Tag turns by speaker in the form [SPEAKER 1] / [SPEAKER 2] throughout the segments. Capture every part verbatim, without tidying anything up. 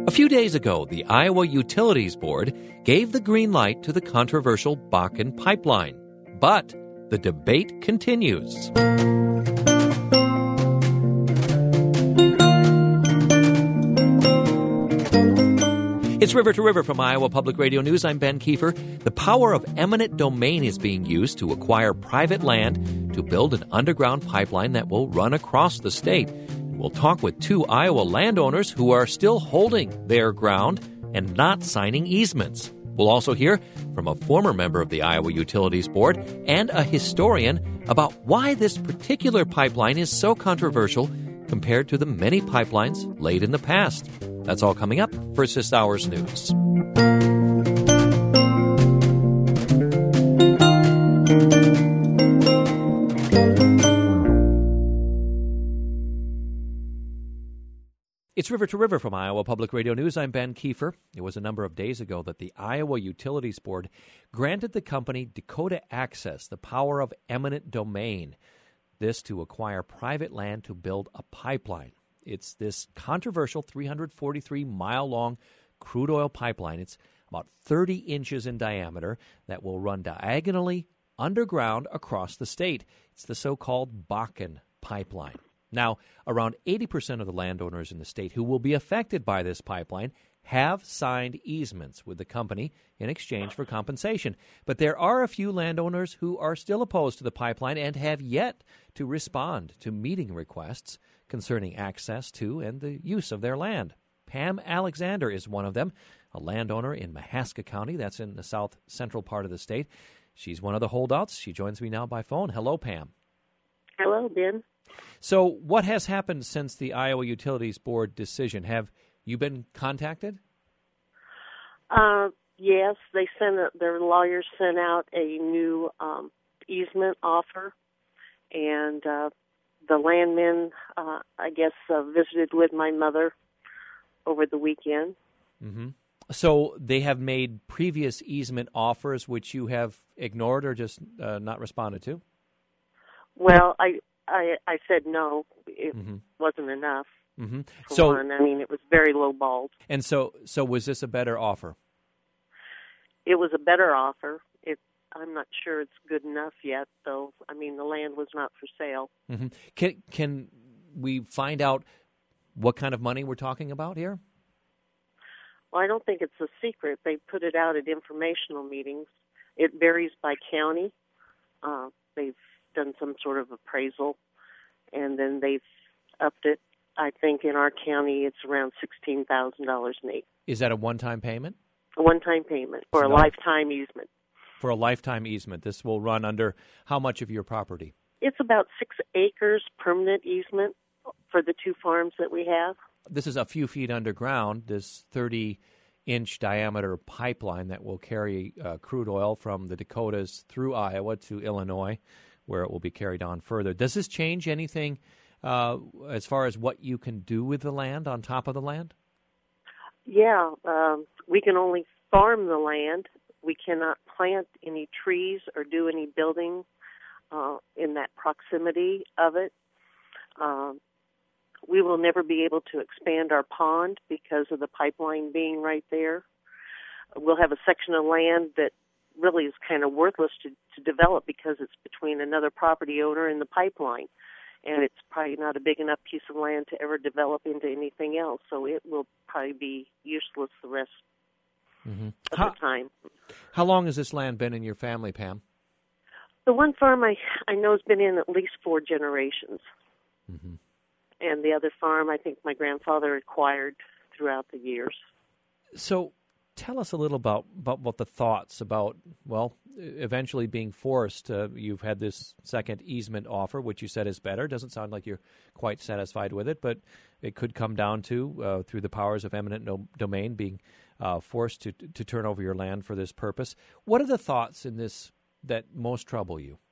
[SPEAKER 1] A few days ago, the Iowa Utilities Board gave the green light to the controversial Bakken pipeline. But the debate continues. It's River to River from Iowa Public Radio News. I'm Ben Kiefer. The power of eminent domain is being used to acquire private land to build an underground pipeline that will run across the state. We'll talk with two Iowa landowners who are still holding their ground and not signing easements. We'll also hear from a former member of the Iowa Utilities Board and a historian about why this particular pipeline is so controversial compared to the many pipelines laid in the past. That's all coming up. First, this hour's news. It's River to River from Iowa Public Radio News. I'm Ben Kiefer. It was a number of days ago that the Iowa Utilities Board granted the company Dakota Access the power of eminent domain, this to acquire private land to build a pipeline. It's this controversial three hundred forty-three mile long crude oil pipeline. It's about thirty inches in diameter that will run diagonally underground across the state. It's the so-called Bakken pipeline. Now, around eighty percent of the landowners in the state who will be affected by this pipeline have signed easements with the company in exchange for compensation. But there are a few landowners who are still opposed to the pipeline and have yet to respond to meeting requests concerning access to and the use of their land. Pam Alexander is one of them, a landowner in Mahaska County. That's in the south central part of the state. She's one of the holdouts. She joins me now by phone. Hello, Pam.
[SPEAKER 2] Hello, Ben.
[SPEAKER 1] So what has happened since the Iowa Utilities Board decision? Have you been contacted?
[SPEAKER 2] Uh, yes, they sent a, their lawyers sent out a new um, easement offer, and uh, the landmen, uh, I guess, uh, visited with my mother over the weekend.
[SPEAKER 1] Mm-hmm. So they have made previous easement offers which you have ignored or just uh, not responded to?
[SPEAKER 2] Well, I I, I said no. It
[SPEAKER 1] mm-hmm.
[SPEAKER 2] wasn't enough.
[SPEAKER 1] Mm-hmm.
[SPEAKER 2] For
[SPEAKER 1] so,
[SPEAKER 2] one. I mean, it was very low balled.
[SPEAKER 1] And so, so was this a better offer?
[SPEAKER 2] It was a better offer. It, I'm not sure it's good enough yet, though. I mean, the land was not for sale.
[SPEAKER 1] Mm-hmm. Can can we find out what kind of money we're talking about here?
[SPEAKER 2] Well, I don't think it's a secret. They put it out at informational meetings. It varies by county. Uh, they've done some sort of appraisal, and then they've upped it. I think in our county it's around sixteen thousand dollars an acre.
[SPEAKER 1] Is that a one-time payment?
[SPEAKER 2] A one-time payment for
[SPEAKER 1] no.
[SPEAKER 2] a lifetime easement.
[SPEAKER 1] For a lifetime easement. This will run under how much of your property?
[SPEAKER 2] It's about six acres permanent easement for the two farms that we have.
[SPEAKER 1] This is a few feet underground, this thirty-inch diameter pipeline that will carry uh, crude oil from the Dakotas through Iowa to Illinois, where it will be carried on further. Does this change anything uh, as far as what you can do with the land, on top of the land?
[SPEAKER 2] Yeah, um, we can only farm the land. We cannot plant any trees or do any building uh, in that proximity of it. Um, we will never be able to expand our pond because of the pipeline being right there. We'll have a section of land that really is kind of worthless to, to develop because it's between another property owner and the pipeline. And it's probably not a big enough piece of land to ever develop into anything else. So it will probably be useless the rest
[SPEAKER 1] mm-hmm.
[SPEAKER 2] of
[SPEAKER 1] how,
[SPEAKER 2] the time.
[SPEAKER 1] How long has this land been in your family, Pam?
[SPEAKER 2] The one farm I, I know has been in at least four generations.
[SPEAKER 1] Mm-hmm.
[SPEAKER 2] And the other farm I think my grandfather acquired throughout the years.
[SPEAKER 1] So tell us a little about, about what the thoughts about, well, eventually being forced. Uh, you've had this second easement offer, which you said is better. Doesn't sound like you're quite satisfied with it, but it could come down to, uh, through the powers of eminent no- domain, being uh, forced to to turn over your land for this purpose. What are the thoughts in this that most trouble you?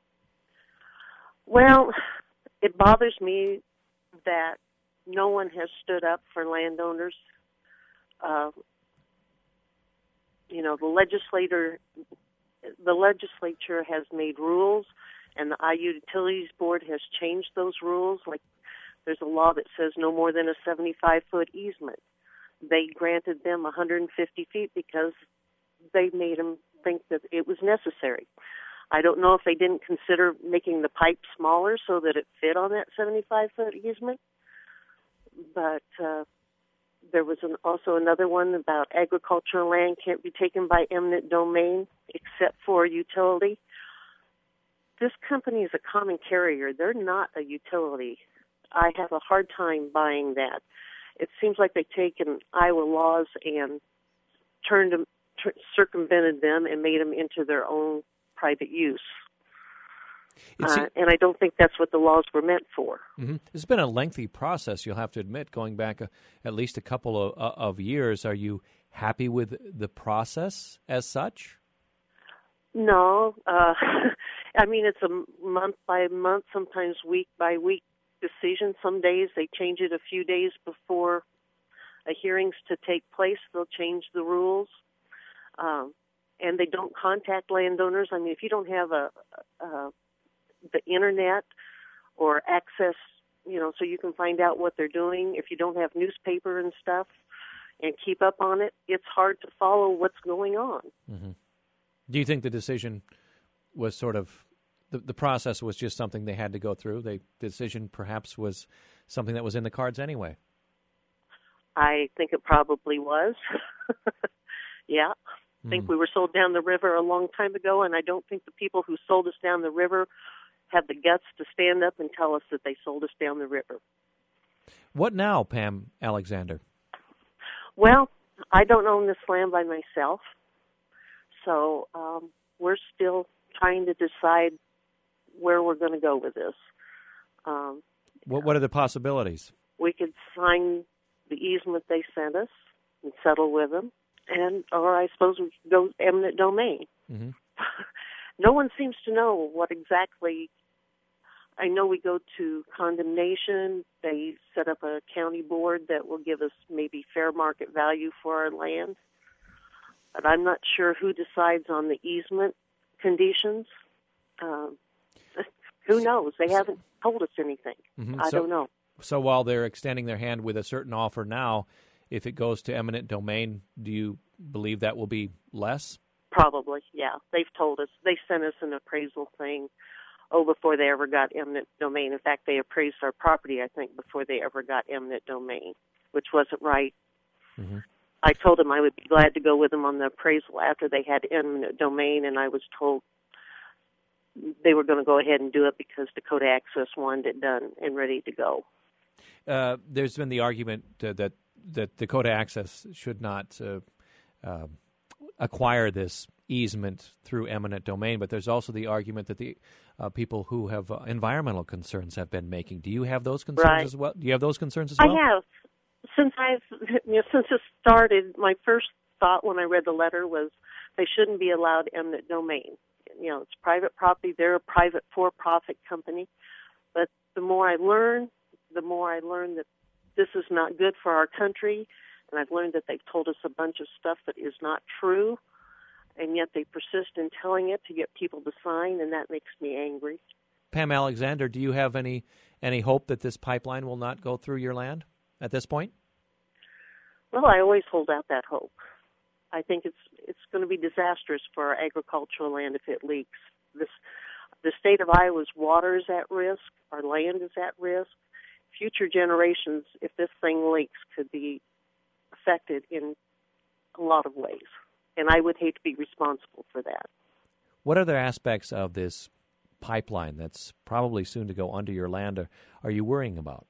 [SPEAKER 2] Well, it bothers me that no one has stood up for landowners. Uh, you know, the legislator, the legislature has made rules, and the I U Utilities Board has changed those rules. Like, there's a law that says no more than a seventy-five foot easement. they granted them one hundred fifty feet because they made them think that it was necessary. I don't know if they didn't consider making the pipe smaller so that it fit on that seventy-five foot easement, but uh, there was an, also another one about agricultural land can't be taken by eminent domain except for utility. This company is a common carrier. They're not a utility. I have a hard time buying that. It seems like they've taken Iowa laws and turned them, tr- circumvented them and made them into their own private use. Uh, and I don't think that's what the laws were meant for.
[SPEAKER 1] Mm-hmm. It's been a lengthy process, you'll have to admit, going back a, at least a couple of, uh, of years. Are you happy with the process as such?
[SPEAKER 2] No. Uh, I mean, it's a month by month, sometimes week by week decision. Some days they change it a few days before a hearing's to take place. They'll change the rules. Um, and they don't contact landowners. I mean, if you don't have a, a the internet or access, you know, so you can find out what they're doing, if you don't have newspaper and stuff and keep up on it, it's hard to follow what's going on.
[SPEAKER 1] Mm-hmm. Do you think the decision was sort of, the, the process was just something they had to go through? They, the decision perhaps was something that was in the cards anyway?
[SPEAKER 2] I think it probably was. Yeah. I think mm. we were sold down the river a long time ago, and I don't think the people who sold us down the river have the guts to stand up and tell us that they sold us down the river.
[SPEAKER 1] What now, Pam Alexander?
[SPEAKER 2] Well, I don't own this land by myself, so um, we're still trying to decide where we're going to go with this. Um,
[SPEAKER 1] what, what are the possibilities?
[SPEAKER 2] We could sign the easement they sent us and settle with them, and or I suppose we could go eminent domain. Mm-hmm. No one seems to know what exactly. I know we go to condemnation. They set up a county board that will give us maybe fair market value for our land. But I'm not sure who decides on the easement conditions. Um, who knows? They haven't told us anything. Mm-hmm. I
[SPEAKER 1] so,
[SPEAKER 2] don't know.
[SPEAKER 1] So while they're extending their hand with a certain offer now, if it goes to eminent domain, do you believe that will be less?
[SPEAKER 2] Probably, yeah. They've told us. They sent us an appraisal thing, oh, before they ever got eminent domain. In fact, they appraised our property, I think, before they ever got eminent domain, which wasn't right. Mm-hmm. I told them I would be glad to go with them on the appraisal after they had eminent domain, and I was told they were going to go ahead and do it because Dakota Access wanted it done and ready to go.
[SPEAKER 1] Uh, there's been the argument uh, that, that Dakota Access should not uh, uh, acquire this easement through eminent domain, but there's also the argument that the uh, people who have uh, environmental concerns have been making. Do you have those concerns
[SPEAKER 2] right.
[SPEAKER 1] as well? Do you have those concerns as well?
[SPEAKER 2] I have. Since I've you know, since it started, my first thought when I read the letter was they shouldn't be allowed eminent domain. You know, it's private property. They're a private for-profit company. But the more I learn, the more I learn that this is not good for our country, and I've learned that they've told us a bunch of stuff that is not true, and yet they persist in telling it to get people to sign, and that makes me angry.
[SPEAKER 1] Pam Alexander, do you have any any hope that this pipeline will not go through your land at this point?
[SPEAKER 2] Well, I always hold out that hope. I think it's it's going to be disastrous for our agricultural land if it leaks. This, the state of Iowa's water is at risk. Our land is at risk. Future generations, if this thing leaks, could be affected in a lot of ways. And I would hate to be responsible for that.
[SPEAKER 1] What other aspects of this pipeline that's probably soon to go under your land are, are you worrying about?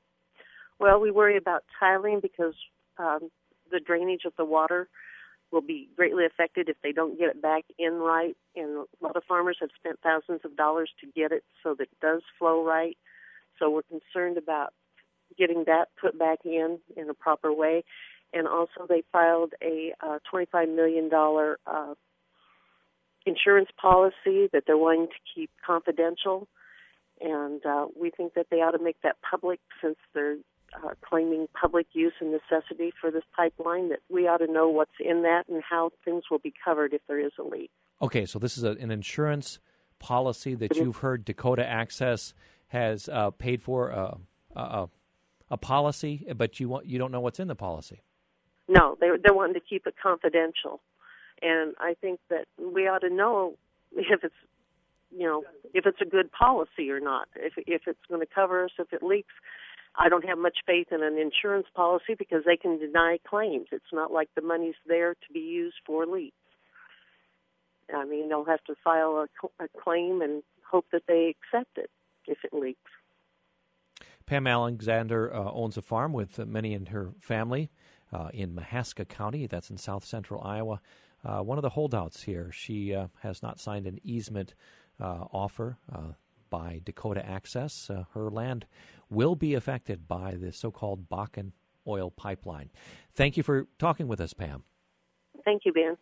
[SPEAKER 2] Well, we worry about tiling because um, the drainage of the water will be greatly affected if they don't get it back in right. And a lot of farmers have spent thousands of dollars to get it so that it does flow right. So we're concerned about getting that put back in in a proper way. And also they filed a uh, twenty-five million dollars uh, insurance policy that they're wanting to keep confidential. And uh, we think that they ought to make that public since they're uh, claiming public use and necessity for this pipeline, that we ought to know what's in that and how things will be covered if there is a leak.
[SPEAKER 1] Okay, so this is a, an insurance policy that you've heard Dakota Access has uh, paid for, uh, a, a policy, but you want, you don't know what's in the policy.
[SPEAKER 2] No, they're they're wanting to keep it confidential, and I think that we ought to know if it's, you know, if it's a good policy or not. If if it's going to cover us if it leaks. I don't have much faith in an insurance policy because they can deny claims. It's not like the money's there to be used for leaks. I mean, they'll have to file a, a claim and hope that they accept it if it leaks.
[SPEAKER 1] Pam Alexander uh, owns a farm with uh, many in her family uh, in Mahaska County. That's in south central Iowa. Uh, one of the holdouts here. She uh, has not signed an easement uh, offer uh, by Dakota Access. Uh, her land will be affected by the so-called Bakken oil pipeline. Thank you for talking with us, Pam.
[SPEAKER 2] Thank you, Ben.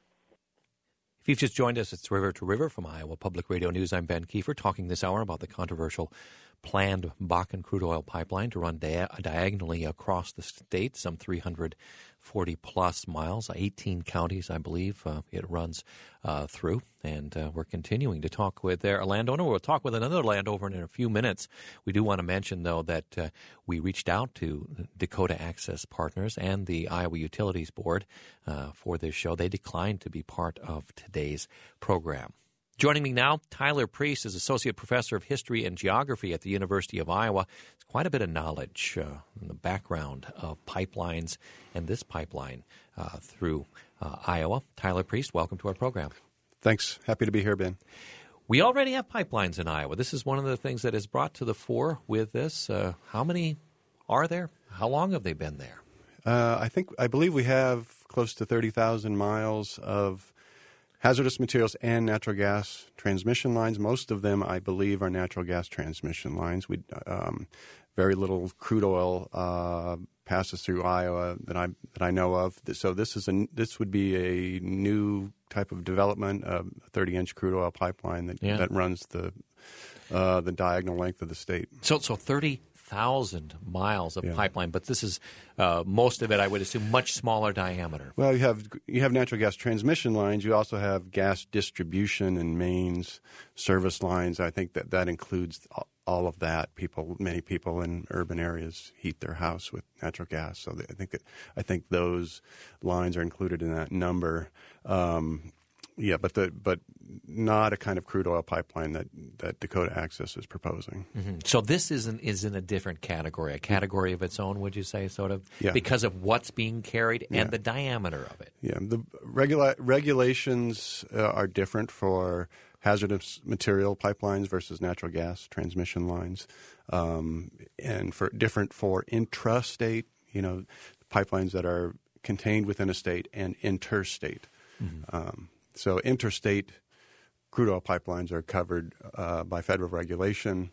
[SPEAKER 1] If you've just joined us, it's River to River from Iowa Public Radio News. I'm Ben Kiefer, talking this hour about the controversial planned Bakken crude oil pipeline to run dia- diagonally across the state, some three hundred forty plus miles, eighteen counties, I believe, uh, it runs uh, through. And uh, we're continuing to talk with their landowner. We'll talk with another landowner in a few minutes. We do want to mention, though, that uh, we reached out to Dakota Access Partners and the Iowa Utilities Board uh, for this show. They declined to be part of today's program. Joining me now, Tyler Priest is Associate Professor of History and Geography at the University of Iowa. It's quite a bit of knowledge uh, in the background of pipelines and this pipeline uh, through uh, Iowa. Tyler Priest, welcome to our program.
[SPEAKER 3] Thanks. Happy to be here, Ben.
[SPEAKER 1] We already have pipelines in Iowa. This is one of the things that is brought to the fore with this. Uh, how many are there? How long have they been there?
[SPEAKER 3] Uh, I think I believe we have close to thirty thousand miles of hazardous materials and natural gas transmission lines. Most of them, I believe, are natural gas transmission lines. We um, very little crude oil uh, passes through Iowa that I that I know of. So this is a this would be a new type of development, a thirty-inch crude oil pipeline that
[SPEAKER 1] yeah.
[SPEAKER 3] that runs the uh, the diagonal length of the state.
[SPEAKER 1] So so thirty thousand miles of
[SPEAKER 3] yeah.
[SPEAKER 1] pipeline, but this is uh, most of it, I would assume, much smaller diameter.
[SPEAKER 3] Well, you have you have natural gas transmission lines. You also have gas distribution and mains service lines. I think that that includes all of that. People, many people in urban areas heat their house with natural gas, so I think that I think those lines are included in that number. Um, Yeah, but the but not a kind of crude oil pipeline that, that Dakota Access is proposing.
[SPEAKER 1] Mm-hmm. So this is in, is in a different category, a category of its own, would you say, sort of,
[SPEAKER 3] yeah.
[SPEAKER 1] because of what's being carried
[SPEAKER 3] yeah.
[SPEAKER 1] and the diameter of it.
[SPEAKER 3] Yeah, the regula- regulations uh, are different for hazardous material pipelines versus natural gas transmission lines, um, and for different for intrastate, you know, pipelines that are contained within a state and interstate. Mm-hmm. Um, So interstate crude oil pipelines are covered uh, by federal regulation.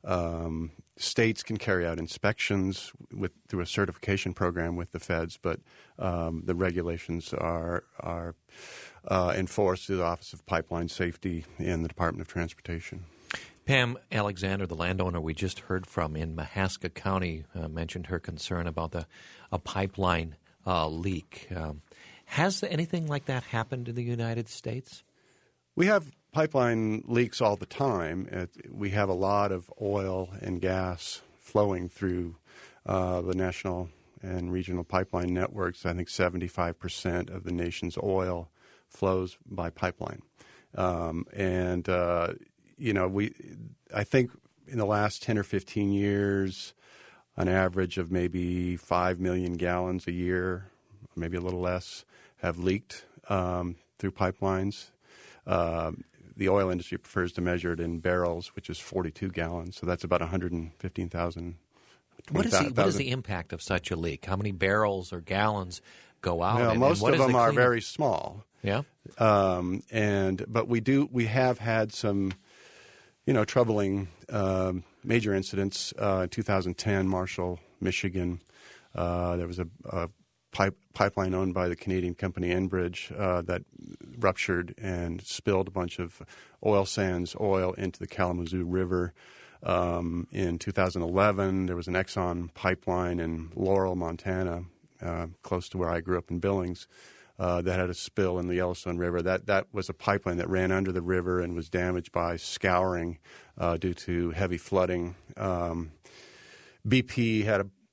[SPEAKER 3] Um, states can carry out inspections with through a certification program with the feds, but um, the regulations are are uh, enforced through the Office of Pipeline Safety in the Department of Transportation.
[SPEAKER 1] Pam Alexander, the landowner we just heard from in Mahaska County, uh, mentioned her concern about the a pipeline uh, leak. Um, Has anything like that happened in the United States?
[SPEAKER 3] We have pipeline leaks all the time. It, we have a lot of oil and gas flowing through uh, the national and regional pipeline networks. I think seventy-five percent of the nation's oil flows by pipeline. Um, and, uh, you know, we, I think in the last ten or fifteen years, an average of maybe five million gallons a year, maybe a little less, have leaked um, through pipelines. Uh, the oil industry prefers to measure it in barrels, which is forty-two gallons. So that's about one hundred fifteen thousand.
[SPEAKER 1] What is, the, what is the impact of such a leak? How many barrels or gallons go out?
[SPEAKER 3] Well,
[SPEAKER 1] and,
[SPEAKER 3] most
[SPEAKER 1] and
[SPEAKER 3] of them
[SPEAKER 1] the
[SPEAKER 3] are very small.
[SPEAKER 1] Yeah.
[SPEAKER 3] Um, and but we do we have had some, you know, troubling um, major incidents. Uh, in two thousand ten, Marshall, Michigan, uh, there was a, a Pipe, pipeline owned by the Canadian company Enbridge uh, that ruptured and spilled a bunch of oil sands oil into the Kalamazoo River. Um, in two thousand eleven, there was an Exxon pipeline in Laurel, Montana, uh, close to where I grew up in Billings, uh, that had a spill in the Yellowstone River. That that was a pipeline that ran under the river and was damaged by scouring uh, due to heavy flooding. Um, B P had a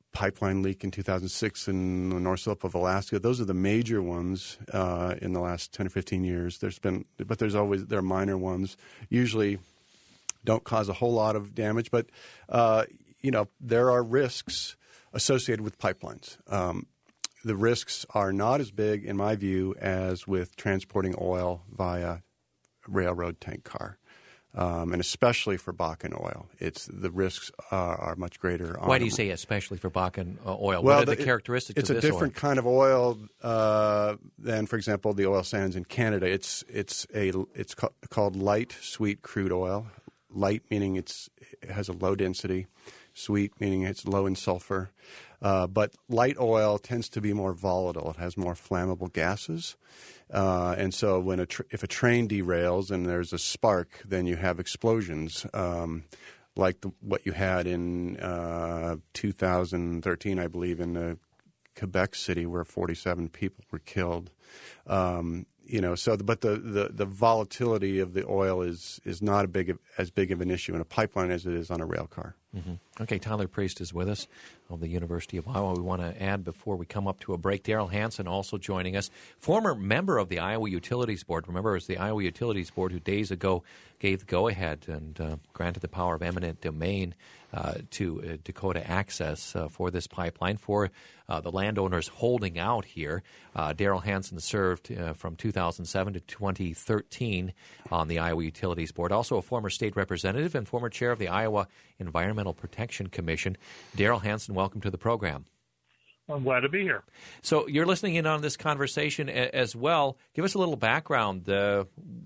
[SPEAKER 3] pipeline leak in two thousand six in the North Slope of Alaska. Those are the major ones uh, in the last ten or fifteen years. There's been, but there's always, there are minor ones. Usually don't cause a whole lot of damage, but, uh, you know, there are risks associated with pipelines. Um, the risks are not as big, in my view, as with transporting oil via railroad tank car. Um, and especially for Bakken oil, it's the risks are, are much greater.
[SPEAKER 1] Why
[SPEAKER 3] on
[SPEAKER 1] do you say especially for Bakken uh, oil?
[SPEAKER 3] Well,
[SPEAKER 1] what are the,
[SPEAKER 3] the
[SPEAKER 1] characteristics
[SPEAKER 3] it, it's
[SPEAKER 1] of this
[SPEAKER 3] a different
[SPEAKER 1] oil?
[SPEAKER 3] kind of oil uh, than, for example, the oil sands in Canada. It's it's a it's ca- called light sweet crude oil. Light meaning it's it has a low density, sweet meaning it's low in sulfur. Uh, but light oil tends to be more volatile. It has more flammable gases. Uh, and so when a tr- if a train derails and there's a spark, then you have explosions um, like the, what you had in uh, two thousand thirteen, I believe, in the Quebec City where forty-seven people were killed. Um, you know, so the, but the, the, the volatility of the oil is is not a big as big of an issue in a pipeline as it is on a rail car.
[SPEAKER 1] Mm-hmm. Okay, Tyler Priest is with us of the University of Iowa. We want to add before we come up to a break, Daryl Hansen also joining us, former member of the Iowa Utilities Board. Remember, it was the Iowa Utilities Board who days ago gave the go-ahead and uh, granted the power of eminent domain uh, to uh, Dakota Access uh, for this pipeline, for uh, the landowners holding out here. Uh, Daryl Hansen served uh, from two thousand seven to twenty thirteen on the Iowa Utilities Board, also a former state representative and former chair of the Iowa Environmental Protection Commission. Daryl Hansen, welcome to the program.
[SPEAKER 4] I'm glad to be here.
[SPEAKER 1] So you're listening in on this conversation a- as well. Give us a little background. Uh,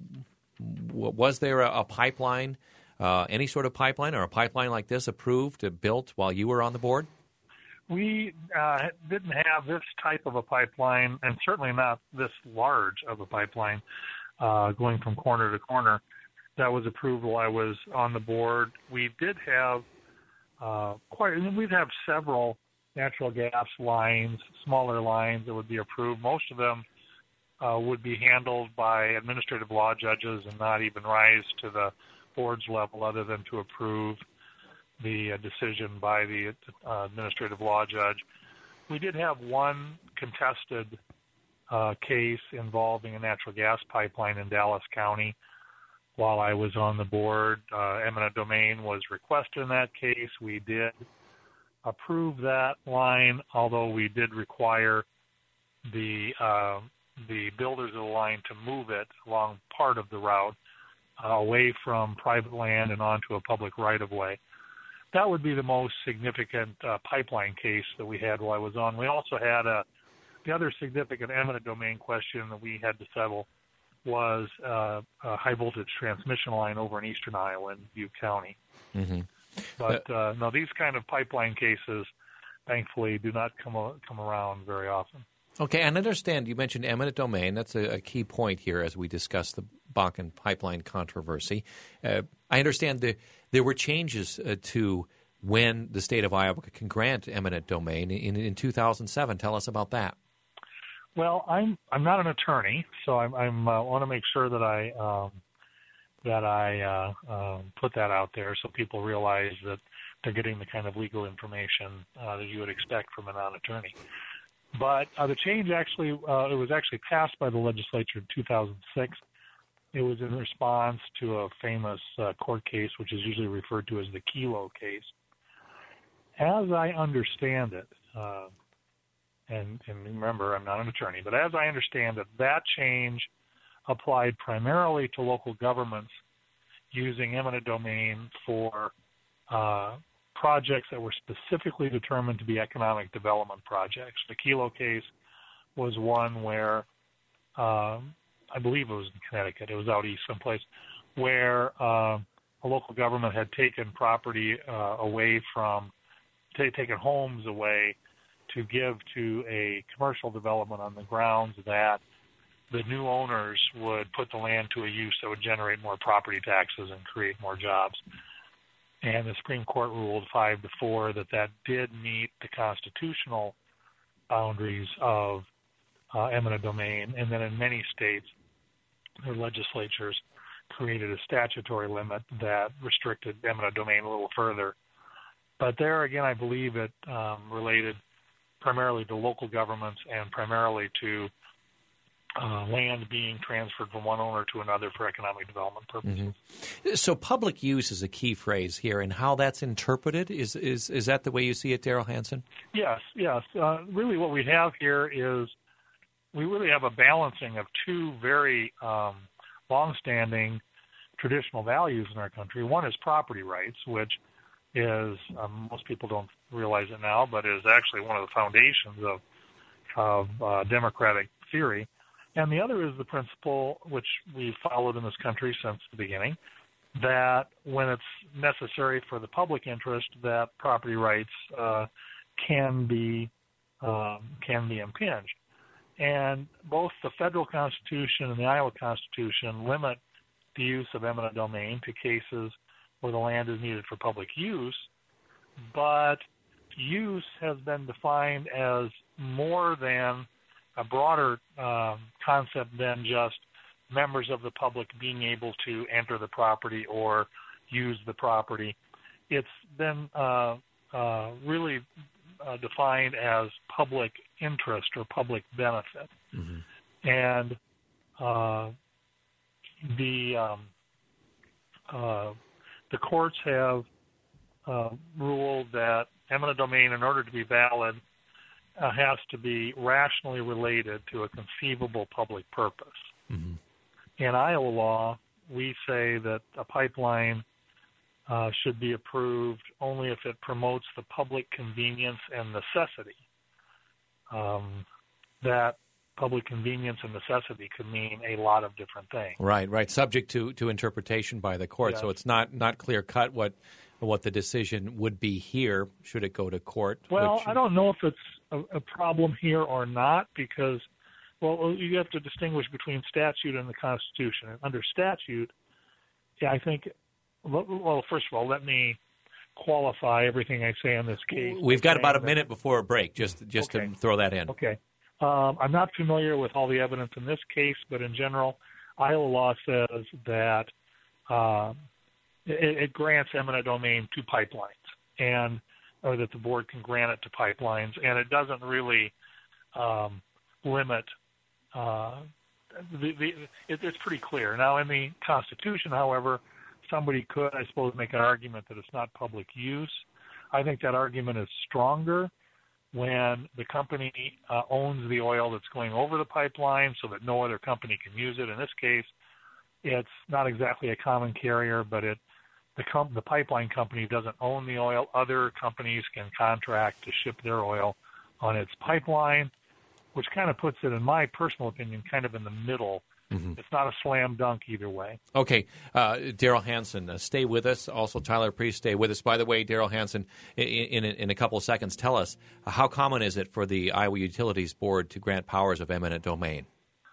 [SPEAKER 1] w- was there a, a pipeline, uh, any sort of pipeline or a pipeline like this approved, uh, built while you were on the board?
[SPEAKER 4] We uh, didn't have this type of a pipeline, and certainly not this large of a pipeline uh, going from corner to corner. That was approved while I was on the board. We did have uh, quite, I mean, we'd have several natural gas lines, smaller lines that would be approved. Most of them uh, would be handled by administrative law judges and not even rise to the board's level other than to approve the uh, decision by the uh, administrative law judge. We did have one contested uh, case involving a natural gas pipeline in Dallas County. While I was on the board, uh, eminent domain was requested in that case. We did approve that line, although we did require the uh, the builders of the line to move it along part of the route uh, away from private land and onto a public right-of-way. That would be the most significant uh, pipeline case that we had while I was on. We also had a, the other significant eminent domain question that we had to settle was uh, a high-voltage transmission line over in eastern Iowa in Butte County.
[SPEAKER 1] Mm-hmm.
[SPEAKER 4] But uh, no, these kind of pipeline cases, thankfully, do not come come around very often.
[SPEAKER 1] Okay, and I understand you mentioned eminent domain. That's a, a key point here as we discuss the Bakken pipeline controversy. Uh, I understand the, there were changes uh, to when the state of Iowa can grant eminent domain in, in two thousand seven. Tell us about that.
[SPEAKER 4] Well, I'm I'm not an attorney, so I'm I'm uh, want to make sure that I um, that I uh, uh, put that out there so people realize that they're getting the kind of legal information uh, that you would expect from a non-attorney. But uh, the change actually uh, it was actually passed by the legislature in two thousand six. It was in response to a famous uh, court case, which is usually referred to as the Kelo case. As I understand it. Uh, And, and remember, I'm not an attorney, but as I understand it, that change applied primarily to local governments using eminent domain for uh, projects that were specifically determined to be economic development projects. The Kelo case was one where, um, I believe it was in Connecticut, it was out east someplace, where uh, a local government had taken property uh, away from, t- taken homes away to give to a commercial development on the grounds that the new owners would put the land to a use that would generate more property taxes and create more jobs. And the Supreme Court ruled five to four that that did meet the constitutional boundaries of uh, eminent domain. And then in many states, their legislatures created a statutory limit that restricted eminent domain a little further. But there again, I believe it um, related primarily to local governments and primarily to uh, land being transferred from one owner to another for economic development purposes.
[SPEAKER 1] Mm-hmm. So public use is a key phrase here, and how that's interpreted, is is, is that the way you see it, Darrell Hansen?
[SPEAKER 4] Yes, yes. Uh, really what we have here is we really have a balancing of two very um, longstanding traditional values in our country. One is property rights, which is, um, most people don't realize it now, but is actually one of the foundations of, of uh, democratic theory. And the other is the principle, which we've followed in this country since the beginning, that when it's necessary for the public interest, that property rights uh, can be um, can be impinged. And both the federal Constitution and the Iowa Constitution limit the use of eminent domain to cases where the land is needed for public use, but use has been defined as more than a broader um, concept than just members of the public being able to enter the property or use the property. It's been uh, uh, really uh, defined as public interest or public benefit. Mm-hmm. And uh, the um, uh, the courts have uh, ruled that eminent domain, in order to be valid, uh, has to be rationally related to a conceivable public purpose. Mm-hmm. In Iowa law, we say that a pipeline uh, should be approved only if it promotes the public convenience and necessity. Um, that public convenience and necessity could mean a lot of different things.
[SPEAKER 1] Right, right. Subject to, to interpretation by the court. Yes. So it's not, not clear cut what what the decision would be here should it go to court.
[SPEAKER 4] Well,
[SPEAKER 1] which...
[SPEAKER 4] I don't know if it's a, a problem here or not because, well, you have to distinguish between statute and the Constitution. And under statute, yeah, I think, well, first of all, let me qualify everything I say in this case.
[SPEAKER 1] We've got about a minute before a break, just just
[SPEAKER 4] okay.
[SPEAKER 1] to throw that in.
[SPEAKER 4] Okay. Um, I'm not familiar with all the evidence in this case, but in general, Iowa law says that uh, it, it grants eminent domain to pipelines, and or that the board can grant it to pipelines, and it doesn't really um, limit. Uh, the, the, it, it's pretty clear. Now, in the Constitution, however, somebody could, I suppose, make an argument that it's not public use. I think that argument is stronger when the company uh, owns the oil that's going over the pipeline so that no other company can use it. In this case, it's not exactly a common carrier, but it the, com- the pipeline company doesn't own the oil. Other companies can contract to ship their oil on its pipeline, which kind of puts it, in my personal opinion, kind of in the middle. Mm-hmm. It's not a slam dunk either way.
[SPEAKER 1] Okay. Uh, Darrell Hansen, uh, stay with us. Also, Tyler Priest, stay with us. By the way, Darrell Hansen, in, in, in a couple of seconds, tell us, uh, how common is it for the Iowa Utilities Board to grant powers of eminent domain?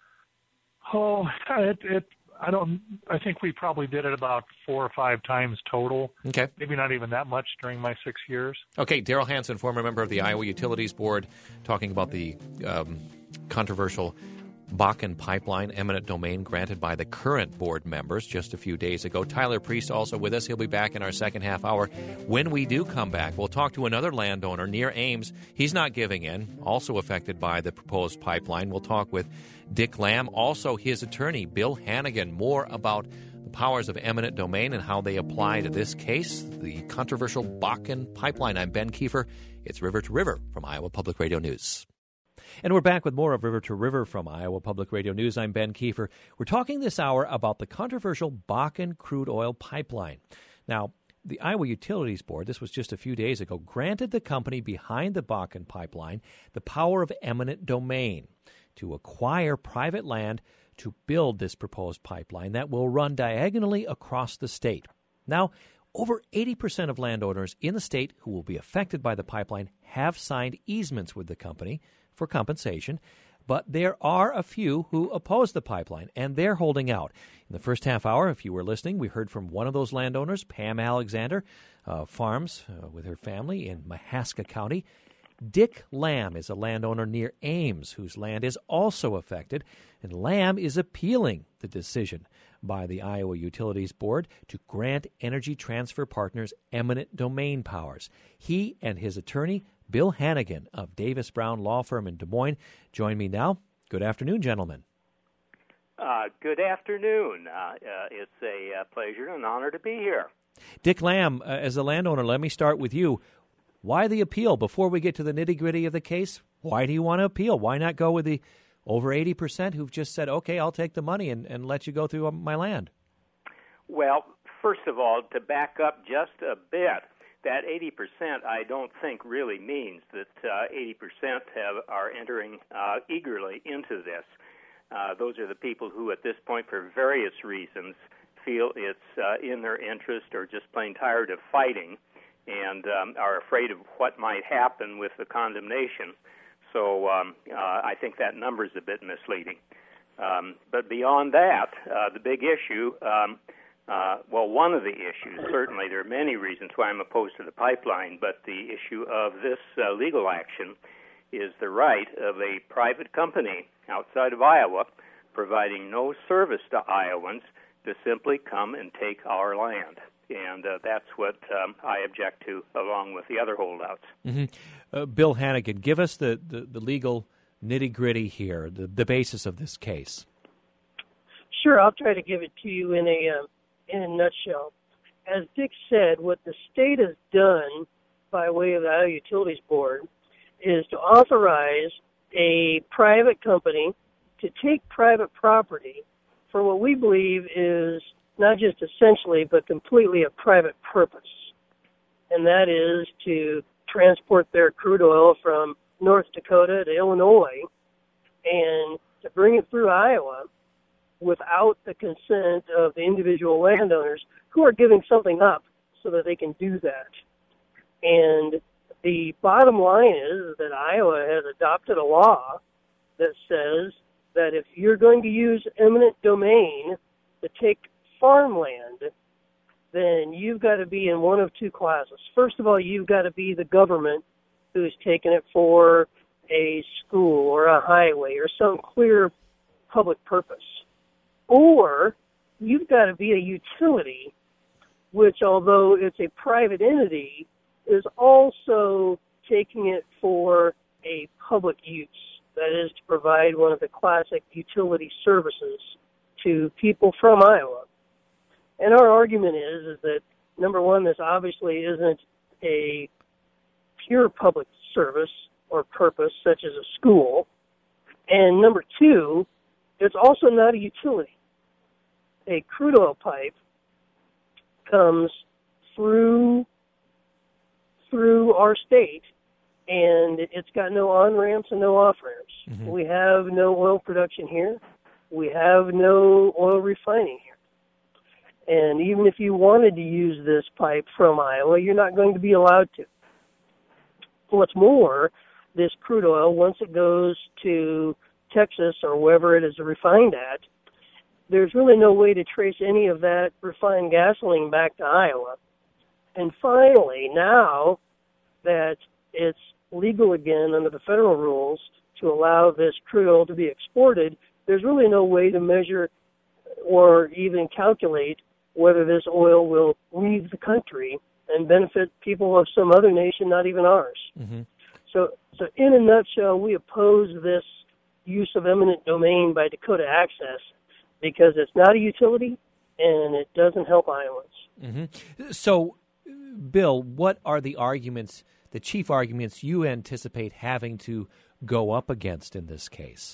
[SPEAKER 4] Oh, it, it, I don't. I think we probably did it about four or five times total.
[SPEAKER 1] Okay.
[SPEAKER 4] Maybe not even that much during my six years.
[SPEAKER 1] Okay. Darrell Hansen, former member of the Iowa Utilities Board, talking about the um, controversial Bakken Pipeline eminent domain granted by the current board members just a few days ago. Tyler Priest also with us. He'll be back in our second half hour. When we do come back, we'll talk to another landowner near Ames. He's not giving in, also affected by the proposed pipeline. We'll talk with Dick Lamb, also his attorney, Bill Hannigan, more about the powers of eminent domain and how they apply to this case, the controversial Bakken Pipeline. I'm Ben Kiefer. It's River to River from Iowa Public Radio News. And we're back with more of River to River from Iowa Public Radio News. I'm Ben Kiefer. We're talking this hour about the controversial Bakken crude oil pipeline. Now, the Iowa Utilities Board, this was just a few days ago, granted the company behind the Bakken pipeline the power of eminent domain to acquire private land to build this proposed pipeline that will run diagonally across the state. Now, over eighty percent of landowners in the state who will be affected by the pipeline have signed easements with the company for compensation, but there are a few who oppose the pipeline, and they're holding out. In the first half hour, if you were listening, we heard from one of those landowners, Pam Alexander, uh, farms uh, with her family in Mahaska County. Dick Lamb is a landowner near Ames whose land is also affected, and Lamb is appealing the decision by the Iowa Utilities Board to grant Energy Transfer Partners eminent domain powers. He and his attorney, Bill Hannigan of Davis Brown Law Firm in Des Moines, join me now. Good afternoon, gentlemen.
[SPEAKER 5] Uh, good afternoon. Uh, uh, it's a uh, pleasure and an honor to be here.
[SPEAKER 1] Dick Lamb, uh, as a landowner, let me start with you. Why the appeal? Before we get to the nitty-gritty of the case, why do you want to appeal? Why not go with the over eighty percent who've just said, okay, I'll take the money and, and let you go through my land?
[SPEAKER 5] Well, first of all, to back up just a bit, that eighty percent I don't think really means that uh, eighty percent have, are entering uh, eagerly into this. Uh, those are the people who, at this point, for various reasons, feel it's uh, in their interest or just plain tired of fighting and um, are afraid of what might happen with the condemnation. So um, uh, I think that number is a bit misleading. Um, but beyond that, uh, the big issue, um, uh, well, one of the issues, certainly there are many reasons why I'm opposed to the pipeline, but the issue of this uh, legal action is the right of a private company outside of Iowa providing no service to Iowans to simply come and take our land. And uh, that's what um, I object to, along with the other holdouts.
[SPEAKER 1] Mm-hmm. Uh, Bill Hannigan, give us the, the, the legal nitty-gritty here, the, the basis of this case.
[SPEAKER 6] Sure, I'll try to give it to you in a uh, in a nutshell. As Dick said, what the state has done by way of the Iowa Utilities Board is to authorize a private company to take private property for what we believe is not just essentially but completely a private purpose, and that is to transport their crude oil from North Dakota to Illinois and to bring it through Iowa without the consent of the individual landowners who are giving something up so that they can do that. And the bottom line is that Iowa has adopted a law that says that if you're going to use eminent domain to take farmland, then you've got to be in one of two classes. First of all, you've got to be the government who's taken it for a school or a highway or some clear public purpose. Or you've got to be a utility, which, although it's a private entity, is also taking it for a public use. That is, to provide one of the classic utility services to people from Iowa. And our argument is, is that, number one, this obviously isn't a pure public service or purpose, such as a school. And number two, it's also not a utility. A crude oil pipe comes through through our state, and it's got no on-ramps and no off-ramps. Mm-hmm. We have no oil production here. We have no oil refining here. And even if you wanted to use this pipe from Iowa, you're not going to be allowed to. What's more, this crude oil, once it goes to Texas or wherever it is refined at, there's really no way to trace any of that refined gasoline back to Iowa. And finally, now that it's legal again under the federal rules to allow this crude oil to be exported, there's really no way to measure or even calculate whether this oil will leave the country and benefit people of some other nation, not even ours. Mm-hmm. So, so in a nutshell, we oppose this use of eminent domain by Dakota Access because it's not a utility and it doesn't help Iowans.
[SPEAKER 1] Mm-hmm. So, Bill, what are the arguments, the chief arguments you anticipate having to go up against in this case?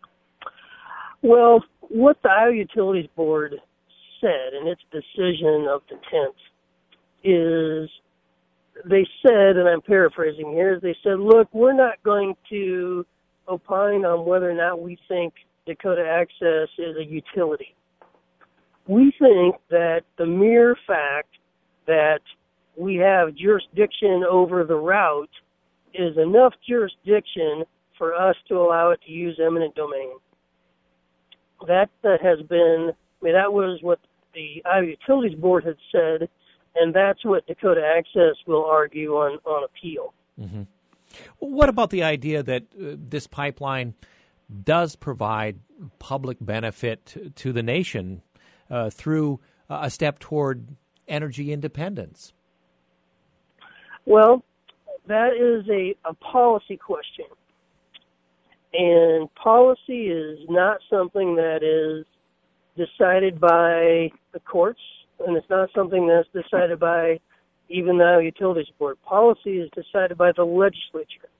[SPEAKER 6] Well, what the Iowa Utilities Board said in its decision of the tenth is they said, and I'm paraphrasing here, they said, look, we're not going to opine on whether or not we think Dakota Access is a utility. We think that the mere fact that we have jurisdiction over the route is enough jurisdiction for us to allow it to use eminent domain. That uh, has been, I mean, that was what the Iowa Utilities Board had said, and that's what Dakota Access will argue on, on appeal.
[SPEAKER 1] Mm-hmm. What about the idea that uh, this pipeline does provide public benefit to, to the nation uh, through uh, a step toward energy independence?
[SPEAKER 6] Well, that is a, a policy question. And policy is not something that is decided by the courts, and it's not something that's decided by even the Iowa Utilities Board. Policy is decided by the legislature.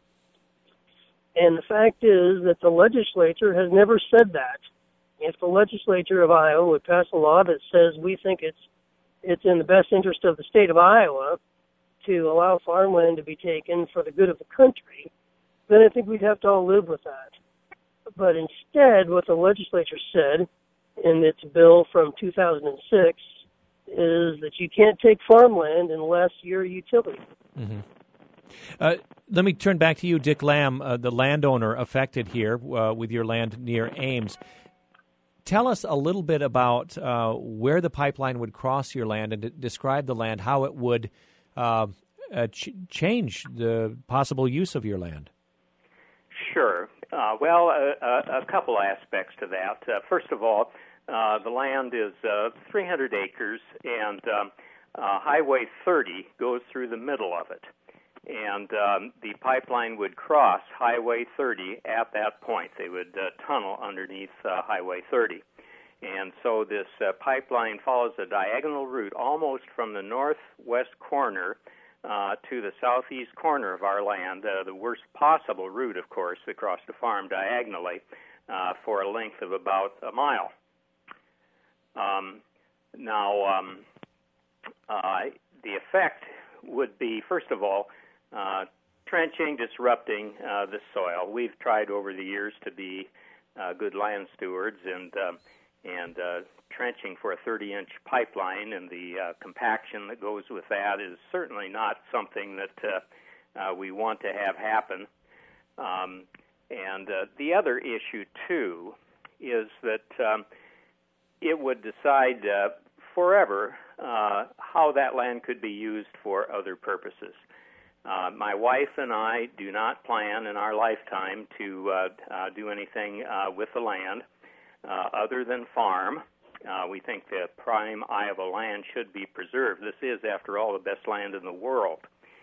[SPEAKER 6] And the fact is that the legislature has never said that. If the legislature of Iowa would pass a law that says we think it's it's in the best interest of the state of Iowa to allow farmland to be taken for the good of the country, then I think we'd have to all live with that. But instead, what the legislature said in its bill from two thousand six is that you can't take farmland unless you're a utility.
[SPEAKER 1] Mm-hmm. Uh, let me turn back to you, Dick Lamb, uh, the landowner affected here uh, with your land near Ames. Tell us a little bit about uh, where the pipeline would cross your land and d- describe the land, how it would uh, uh, ch- change the possible use of your land.
[SPEAKER 5] Sure. Uh, well, a, a, a couple aspects to that. Uh, first of all, uh, the land is uh, three hundred acres, and um, uh, Highway thirty goes through the middle of it. And um, the pipeline would cross Highway thirty at that point. They would uh, tunnel underneath uh, Highway thirty. And so this uh, pipeline follows a diagonal route almost from the northwest corner uh, to the southeast corner of our land, uh, the worst possible route, of course, across the farm diagonally uh, for a length of about a mile. Um, now, um, uh, the effect would be, first of all, Uh, trenching, disrupting uh, the soil. We've tried over the years to be uh, good land stewards, and um, and uh, trenching for a thirty-inch pipeline and the uh, compaction that goes with that is certainly not something that uh, uh, we want to have happen. Um, and uh, the other issue, too, is that um, it would decide uh, forever uh, how that land could be used for other purposes. Uh, my wife and I do not plan in our lifetime to uh, uh, do anything uh, with the land uh, other than farm. Uh, we think the prime Iowa land should be preserved. This is, after all, the best land in the world.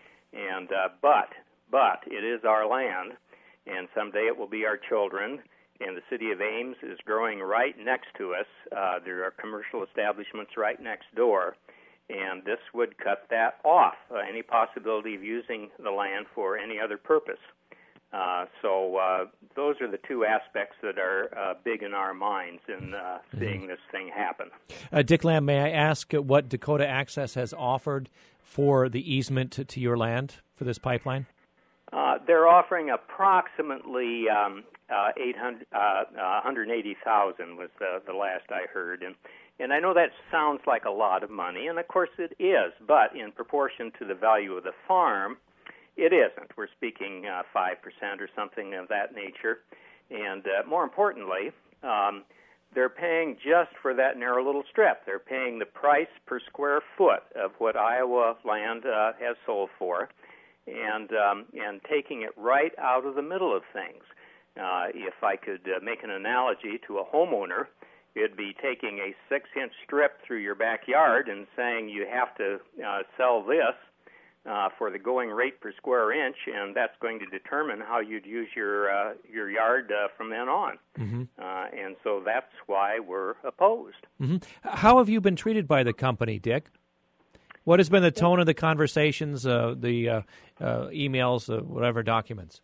[SPEAKER 5] And uh, but but it is our land, and someday it will be our children. And the city of Ames is growing right next to us. Uh, there are commercial establishments right next door. And this would cut that off, uh, any possibility of using the land for any other purpose. Uh, so uh, those are the two aspects that are uh, big in our minds in uh, seeing this thing happen.
[SPEAKER 1] Uh, Dick Lamb, may I ask what Dakota Access has offered for the easement to, to your land for this pipeline?
[SPEAKER 5] Uh, they're offering approximately um, uh, eight hundred, uh, one hundred eighty thousand was the, the last I heard, and and I know that sounds like a lot of money, and of course it is, but in proportion to the value of the farm, it isn't. We're speaking uh, five percent or something of that nature, and uh, more importantly, um, they're paying just for that narrow little strip. They're paying the price per square foot of what Iowa land uh, has sold for, and um, and taking it right out of the middle of things. Uh, if I could uh, make an analogy to a homeowner, it'd be taking a six-inch strip through your backyard and saying you have to uh, sell this uh, for the going rate per square inch, and that's going to determine how you'd use your uh, your yard uh, from then on. Mm-hmm. Uh, and so that's why we're opposed.
[SPEAKER 1] Mm-hmm. How have you been treated by the company, Dick? What has been the tone of the conversations, uh, the uh, uh, emails, uh, whatever documents?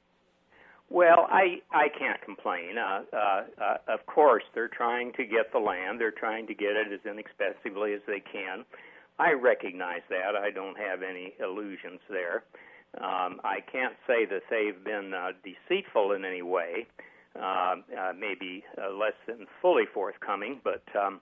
[SPEAKER 5] Well, I, I can't complain. Uh, uh, uh, of course, they're trying to get the land. They're trying to get it as inexpensively as they can. I recognize that. I don't have any illusions there. Um, I can't say that they've been uh, deceitful in any way, uh, uh, maybe uh, less than fully forthcoming, but um,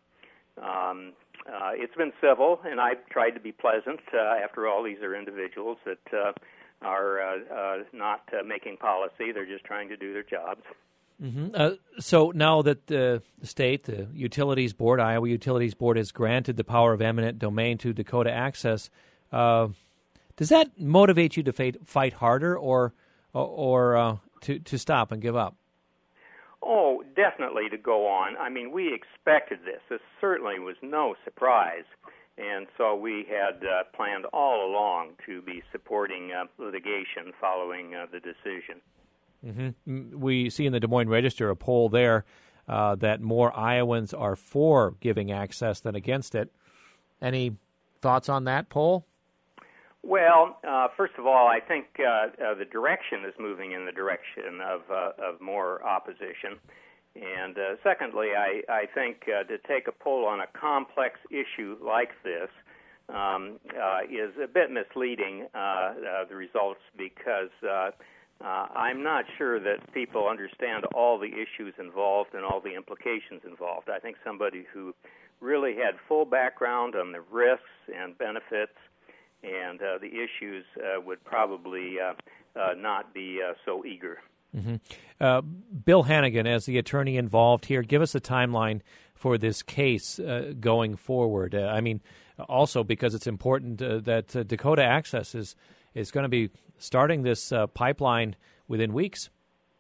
[SPEAKER 5] um, uh, it's been civil, and I've tried to be pleasant. Uh, after all, these are individuals that uh, are uh, uh, not uh, making policy. They're just trying to do their jobs.
[SPEAKER 1] Mm-hmm. Uh, so now that the state, the Utilities Board, Iowa Utilities Board, has granted the power of eminent domain to Dakota Access, uh, does that motivate you to fight, fight harder, or or, or uh, to, to stop and give up?
[SPEAKER 5] Oh, definitely to go on. I mean, we expected this. This certainly was no surprise. And so we had uh, planned all along to be supporting uh, litigation following uh, the decision.
[SPEAKER 1] Mm-hmm. We see in the Des Moines Register a poll there uh, that more Iowans are for giving access than against it. Any thoughts on that poll?
[SPEAKER 5] Well, uh, first of all, I think uh, uh, the direction is moving in the direction of uh, of more opposition. And uh, secondly, I, I think uh, to take a poll on a complex issue like this um, uh, is a bit misleading, uh, uh, the results, because uh, uh, I'm not sure that people understand all the issues involved and all the implications involved. I think somebody who really had full background on the risks and benefits and uh, the issues uh, would probably uh, uh, not be uh, so eager.
[SPEAKER 1] Mm-hmm. Uh, Bill Hannigan, as the attorney involved here, give us a timeline for this case uh, going forward. Uh, I mean, also because it's important uh, that uh, Dakota Access is, is going to be starting this uh, pipeline within weeks.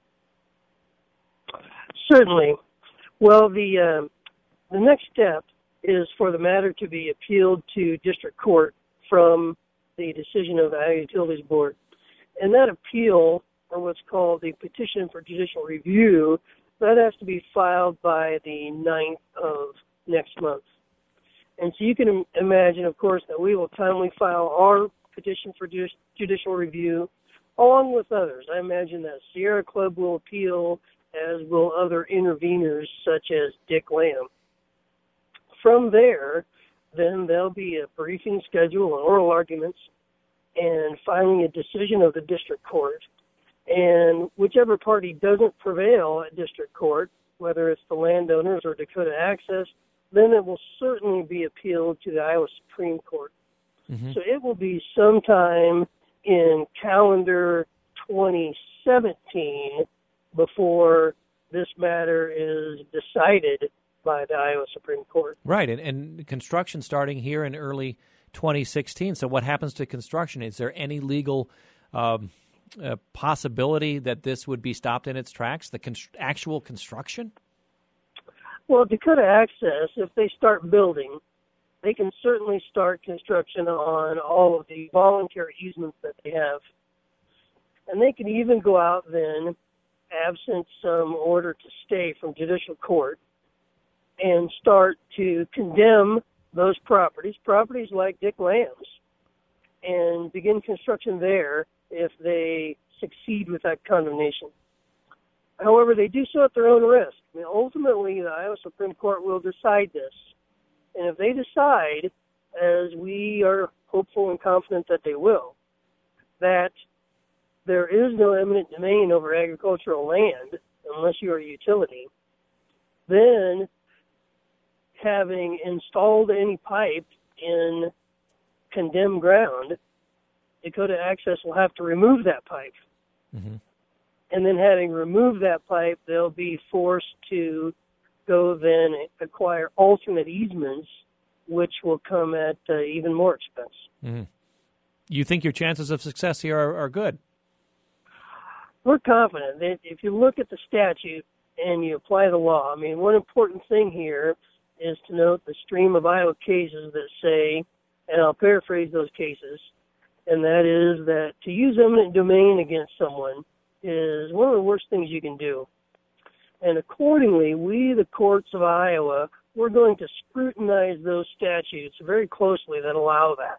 [SPEAKER 6] Certainly. Well, the uh, the next step is for the matter to be appealed to district court from the decision of the Iowa Utilities Board. And that appeal, or what's called the petition for judicial review, that has to be filed by the ninth of next month. And so you can imagine, of course, that we will timely file our petition for judicial review along with others. I imagine that Sierra Club will appeal, as will other interveners such as Dick Lamb. From there, then there'll be a briefing schedule and oral arguments and filing a decision of the district court. And whichever party doesn't prevail at district court, whether it's the landowners or Dakota Access, then it will certainly be appealed to the Iowa Supreme Court. Mm-hmm. So it will be sometime in calendar twenty seventeen before this matter is decided by the Iowa Supreme Court.
[SPEAKER 1] Right, and, and construction starting here in early twenty sixteen. So what happens to construction? Is there any legal um, uh, possibility that this would be stopped in its tracks, the const- actual construction?
[SPEAKER 6] Well, Dakota Access, if they start building, they can certainly start construction on all of the voluntary easements that they have. And they can even go out then, absent some order to stay from judicial court, and start to condemn those properties, properties like Dick Lamb's, and begin construction there if they succeed with that condemnation. However, they do so at their own risk. I mean, ultimately, the Iowa Supreme Court will decide this. And if they decide, as we are hopeful and confident that they will, that there is no eminent domain over agricultural land unless you are a utility, then having installed any pipe in condemned ground, Dakota Access will have to remove that pipe. Mm-hmm. And then having removed that pipe, they'll be forced to go then acquire alternate easements, which will come at uh, even more expense.
[SPEAKER 1] Mm-hmm. You think your chances of success here are, are good?
[SPEAKER 6] We're confident that if you look at the statute and you apply the law, I mean, one important thing here is to note the stream of Iowa cases that say, and I'll paraphrase those cases, and that is that to use eminent domain against someone is one of the worst things you can do. And accordingly, we, the courts of Iowa, we're going to scrutinize those statutes very closely that allow that.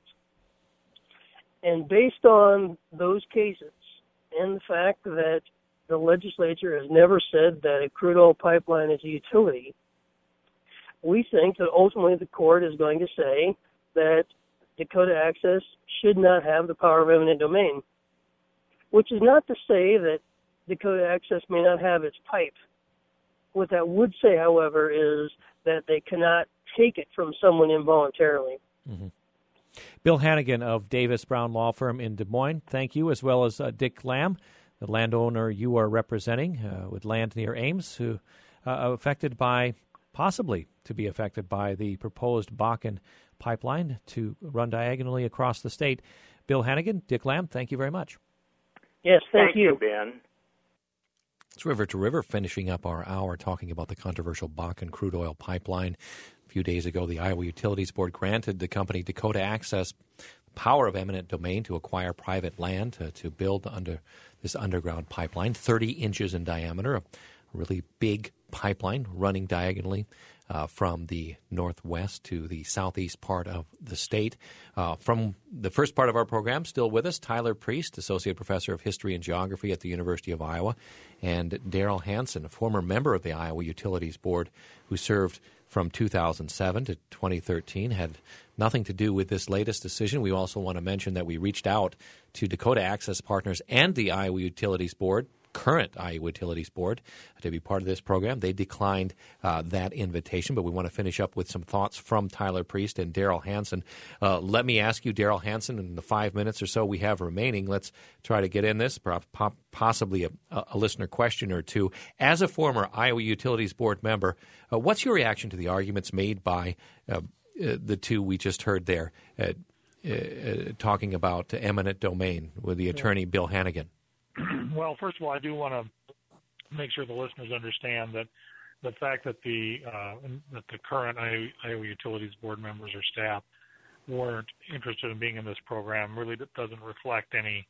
[SPEAKER 6] And based on those cases and the fact that the legislature has never said that a crude oil pipeline is a utility, we think that ultimately the court is going to say that Dakota Access should not have the power of eminent domain, which is not to say that Dakota Access may not have its pipe. What that would say, however, is that they cannot take it from someone involuntarily.
[SPEAKER 1] Mm-hmm. Bill Hannigan of Davis Brown Law Firm in Des Moines, thank you, as well as uh, Dick Lamb, the landowner you are representing uh, with land near Ames, who uh, affected by, possibly to be affected by the proposed Bakken pipeline to run diagonally across the state. Bill Hannigan, Dick Lamb, thank you very much.
[SPEAKER 6] Yes, thank,
[SPEAKER 5] thank
[SPEAKER 6] you.
[SPEAKER 5] you, Ben.
[SPEAKER 1] It's River to River, finishing up our hour talking about the controversial Bakken crude oil pipeline. A few days ago, the Iowa Utilities Board granted the company Dakota Access power of eminent domain to acquire private land to, to build under this underground pipeline, thirty inches in diameter, a really big pipeline running diagonally uh, from the northwest to the southeast part of the state. Uh, from the first part of our program, still with us, Tyler Priest, Associate Professor of History and Geography at the University of Iowa, and Daryl Hanson, a former member of the Iowa Utilities Board who served from two thousand seven to twenty thirteen, had nothing to do with this latest decision. We also want to mention that we reached out to Dakota Access Partners and the Iowa Utilities Board, current Iowa Utilities Board, to be part of this program. They declined uh, that invitation, but we want to finish up with some thoughts from Tyler Priest and Daryl Hanson. Uh, let me ask you, Daryl Hanson, in the five minutes or so we have remaining, let's try to get in this, possibly a, a listener question or two. As a former Iowa Utilities Board member, uh, what's your reaction to the arguments made by uh, uh, the two we just heard there, uh, uh, talking about eminent domain with the attorney, Bill Hannigan?
[SPEAKER 4] Well, first of all, I do want to make sure the listeners understand that the fact that the uh, that the current Iowa Utilities Board members or staff weren't interested in being in this program really doesn't reflect any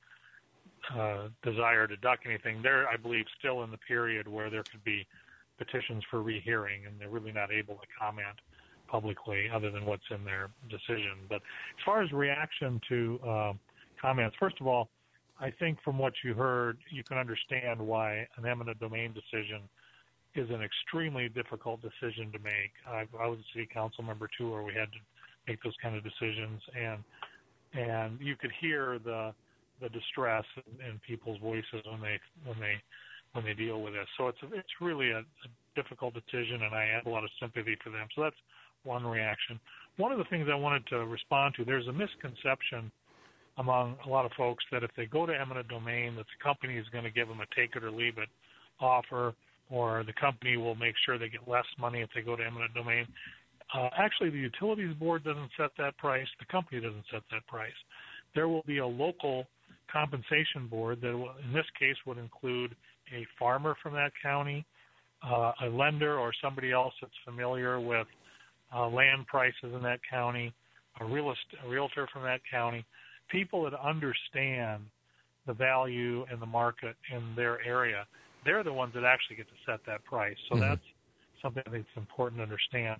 [SPEAKER 4] uh, desire to duck anything. They're, I believe, still in the period where there could be petitions for rehearing, and they're really not able to comment publicly other than what's in their decision. But as far as reaction to uh, comments, first of all, I think from what you heard, you can understand why an eminent domain decision is an extremely difficult decision to make. I, I was a city council member too, where we had to make those kind of decisions, and and you could hear the the distress in, in people's voices when they when they when they deal with this. So it's it's really a, a difficult decision, and I have a lot of sympathy for them. So that's one reaction. One of the things I wanted to respond to, there's a misconception among a lot of folks that if they go to eminent domain, that the company is going to give them a take it or leave it offer, or the company will make sure they get less money if they go to eminent domain. Uh, actually, the Utilities Board doesn't set that price. The company doesn't set that price. There will be a local compensation board that will, in this case, would include a farmer from that county, uh, a lender or somebody else that's familiar with uh, land prices in that county, a, realist, a realtor from that county, people that understand the value and the market in their area. They're the ones that actually get to set that price. So mm-hmm. that's something I think is important to understand.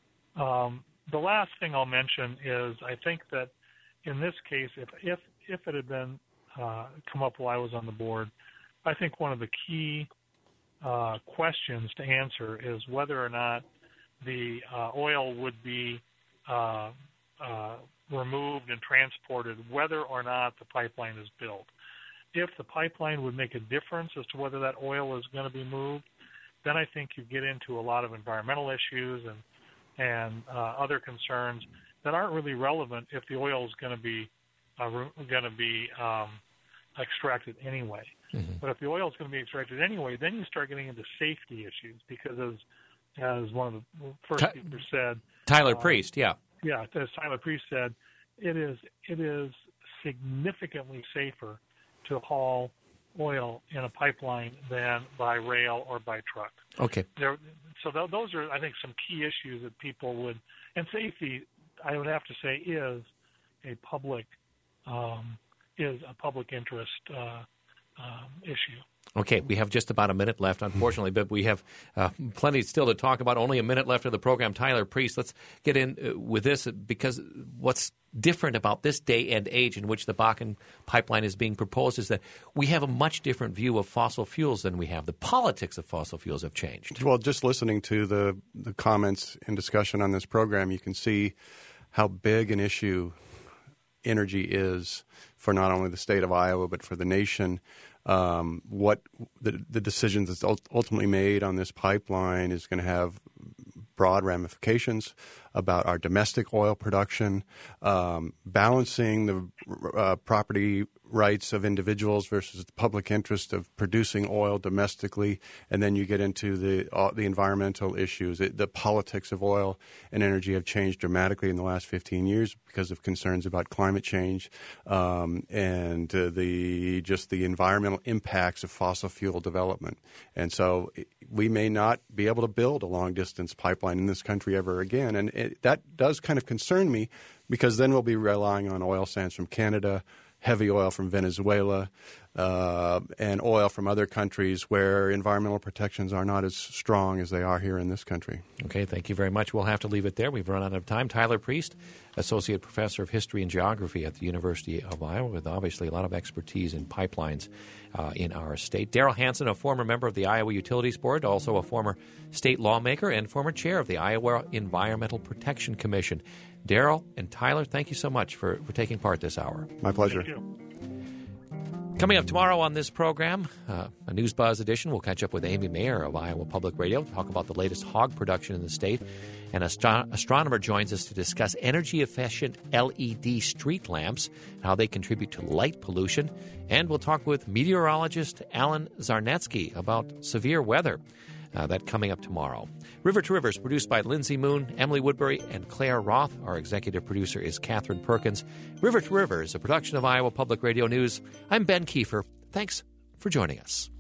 [SPEAKER 4] Um, the last thing I'll mention is I think that in this case, if if, if it had been uh, come up while I was on the board, I think one of the key uh, questions to answer is whether or not the uh, oil would be uh, uh, removed and transported, whether or not the pipeline is built. If the pipeline would make a difference as to whether that oil is going to be moved, then I think you get into a lot of environmental issues and and uh, other concerns that aren't really relevant if the oil is going to be uh, going to be um, extracted anyway. Mm-hmm. But if the oil is going to be extracted anyway, then you start getting into safety issues because, as as one of the first Ty- speakers said,
[SPEAKER 1] Tyler
[SPEAKER 4] uh,
[SPEAKER 1] Priest, yeah,
[SPEAKER 4] yeah, as Tyler Priest said, it is it is significantly safer to haul oil in a pipeline than by rail or by truck.
[SPEAKER 1] Okay.
[SPEAKER 4] There, so th- those are, I think, some key issues that people would, and safety, I would have to say, is a public um, is a public interest uh, um, issue.
[SPEAKER 1] Okay, we have just about a minute left, unfortunately, but we have uh, plenty still to talk about. Only a minute left of the program. Tyler Priest, let's get in uh, with this, because what's different about this day and age in which the Bakken pipeline is being proposed is that we have a much different view of fossil fuels than we have. The politics of fossil fuels have changed.
[SPEAKER 3] Well, just listening to the, the comments and discussion on this program, you can see how big an issue energy is for not only the state of Iowa but for the nation. Um, what the, the decisions that's ultimately made on this pipeline is going to have broad ramifications about our domestic oil production, um, balancing the uh, property rights of individuals versus the public interest of producing oil domestically, and then you get into the uh, the environmental issues. It, the politics of oil and energy have changed dramatically in the last fifteen years because of concerns about climate change um, and uh, the just the environmental impacts of fossil fuel development. And so we may not be able to build a long-distance pipeline in this country ever again, and it, that does kind of concern me, because then we'll be relying on oil sands from Canada, heavy oil from Venezuela, uh, and oil from other countries where environmental protections are not as strong as they are here in this country.
[SPEAKER 1] Okay, thank you very much. We'll have to leave it there. We've run out of time. Tyler Priest, Associate Professor of History and Geography at the University of Iowa, with obviously a lot of expertise in pipelines uh, in our state. Daryl Hanson, a former member of the Iowa Utilities Board, also a former state lawmaker and former chair of the Iowa Environmental Protection Commission. Daryl and Tyler, thank you so much for, for taking part this hour.
[SPEAKER 3] My pleasure.
[SPEAKER 4] Thank you.
[SPEAKER 1] Coming up tomorrow on this program, uh, a News Buzz edition, we'll catch up with Amy Mayer of Iowa Public Radio, talk about the latest hog production in the state. An astro- astronomer joins us to discuss energy-efficient L E D street lamps, how they contribute to light pollution. And we'll talk with meteorologist Alan Zarnetsky about severe weather. Uh, that coming up tomorrow. River to River is produced by Lindsay Moon, Emily Woodbury, and Claire Roth. Our executive producer is Catherine Perkins. River to River is a production of Iowa Public Radio News. I'm Ben Kiefer. Thanks for joining us.